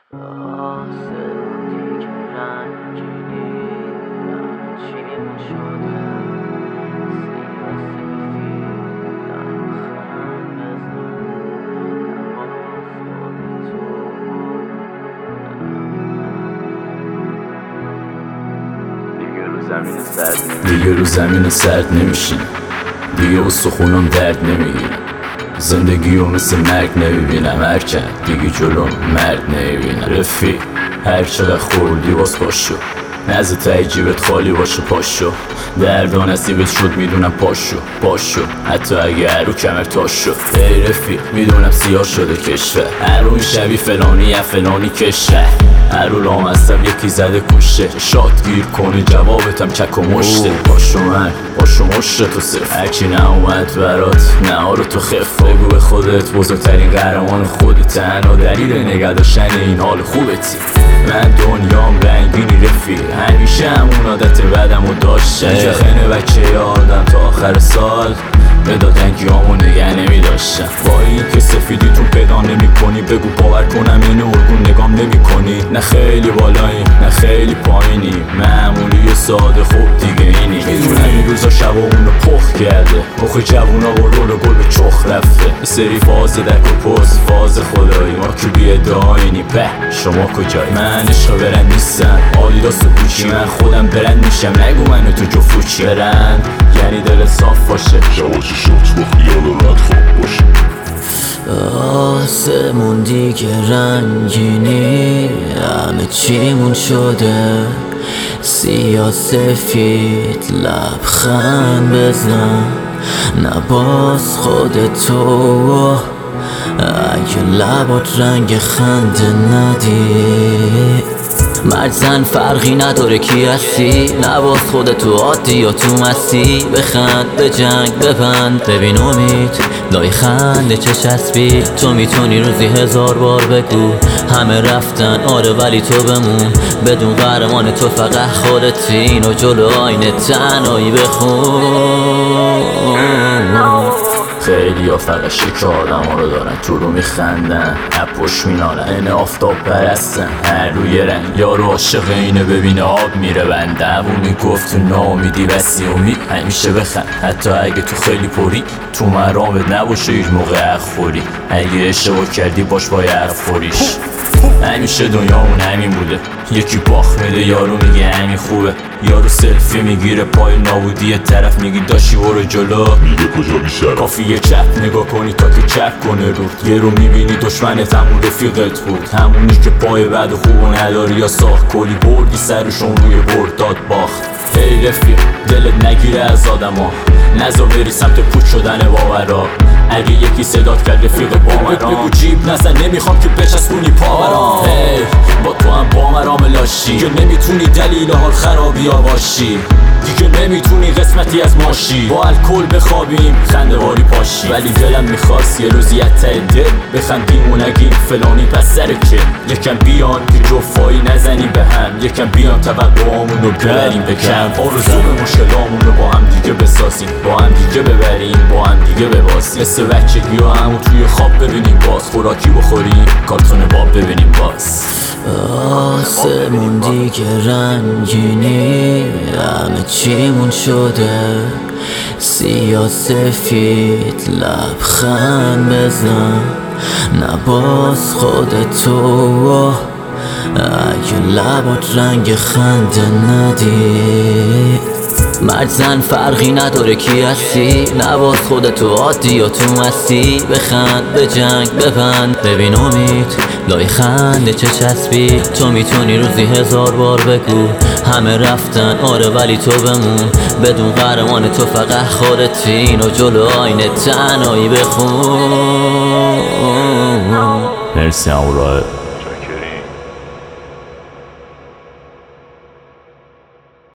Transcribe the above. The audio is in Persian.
آسمونی که رنگینی چیمون شده سیاه سفید لبخند بزن دیگه رو زمین سرد نمیشین، دیگه استخونم درد نمیگیرم، زندگی رو مثل مرگ نمیبینم، هرچند دیگه جلوم مرد نمیبینم. رفیق هر چقدر خوردی باز پاشو، نزد ته جیبت خالی باشه پاشو، دردا نصیبت شد میدونم پاشو حتی اگه رو کمر تاش شد. ای رفیق میدونم سیاه شده کشور، هر رو شبی فلانی یا فلانی کشه، هر رو لامصب یکی زده کشه، شاد گیر کنه جوابتم چک و مشته. پاشو مشته تو صرف، هرچی ناومد برات نه رو تو خف، بگو به خودت بزرگترین قهرمان خودی، تنها دلیل نگه داشتن این حال خوبتی. من دنیام رنگینی رفیق، همیشه همون عادت بدمو داشتم، خنه بچه آدم تا آخر سال به دادنگیامو نگه نمی داشتم. با این که سفیدیتون پیدا نمی کنی، بگو باور کنم این ارگون نگام نمی کنی، نه خیلی بالایی نه خیلی پایینی، معمولی و ساده خوب دیگه اینی. میدونم این روزا شبامونو پخ کرده، مخ جوونا با رول و گل به چخ رفته، سری فاز دک و پست فاز خدایی، ما که بی ادعایینی به شما کجایی؟ من عشق برند نیستم، آدیداس و گوچی، من خودم برند میشم، نگو منو تو جفوچی. برند یعنی دل صاف باشه، جواز شد با خیال راحت خواب باشه. آسمون دیگه رنگینی همه چیمون شده سیاه سفید لبخند بزن، نباز خودتو اگه لبات رنگ خنده ندی. مرد زن فرقی نداره کی هستی، نباز خودتو عادی یا تو مستی، بخند به جنگ ببند ببین امید لای خنده چه چسبی. تو میتونی روزی 1000 بار بگو همه رفتن آره ولی تو بمون، بدون قهرمان تو فقط خودتی، اینو جلو آینه تنهایی بخون. خیلی ها فقط شکل آدم ها رو دارن، تو رو میخندن اپوش مینارن، اینه آفتاب پرستن هر روی رنگ، یارو عاشق اینه ببینه آب میره بنده، همون میگفت تو نامیدی بسی امید همیشه بخند، حتی اگه تو خیلی پری تو مرامت نباشه هیچ موقع اخوری، اگه اشتباه کردی باش باید اخوریش. همیشه دنیامون همین بوده، یکی باخت میده یارو میگه همین خوبه، یارو سلفی میگیره پای نابودی طرف، میگی داشی برو جلو میگه کجا بیشتر، کافی یه چپ نگاه کنی تا که چپ کنه رود، یه رو میبینی دشمنت همون رفیقت بود، همونی که پای بد و خوبو نداری یا ساخت کلی بردی سرشون روی برد داد باخت. هی رفیق دلت نگیره از آدما، نذار بری سمت پوچ شدن باورا، اگه یکی صدات کرد رفیق با من بگو جیب نزن نمیخوام که بچسبونی پاورام. هی با تو هم با مرام لاشی، که نمیتونی دلیل حال خرابی ها باشی، دیگه نمیتونی قسمتی از ماشی، با الکل بخوابیم خنده واری پاشی، ولی دلم میخواست یه روزی از ته دل بخندیم و نگیم فلانی پس سر که، یکم بیان که جفایی نزنیم به هم، یکم بیان توقعامون رو ببریم به کم، آرزوم مشکلامون رو با هم دیگه بسازیم، با هم دیگه ببریم با هم دیگه ببازیم، مثل بچگی ها همون توی خواب ببینیم باز، خوراکی بخوریم کارتون باب ببینیم باز. آسمون دیگه رنگینی همه چیمون شده سیاه سفید لبخند بزن، نباز خودتو اگه لبات رنگ خنده ندی. مرد زن فرقی نداره کی هستی، نباز خودتو عادی یا تو مستی، بخند به جنگ ببند ببین امید لای خنده چه چسبی. تو میتونی روزی 1000 بار بگو همه رفتن آره ولی تو بمون، بدون قهرمان تو فقط خودتی، اینو جلو آینه تنهایی بخون. مرسی همون راه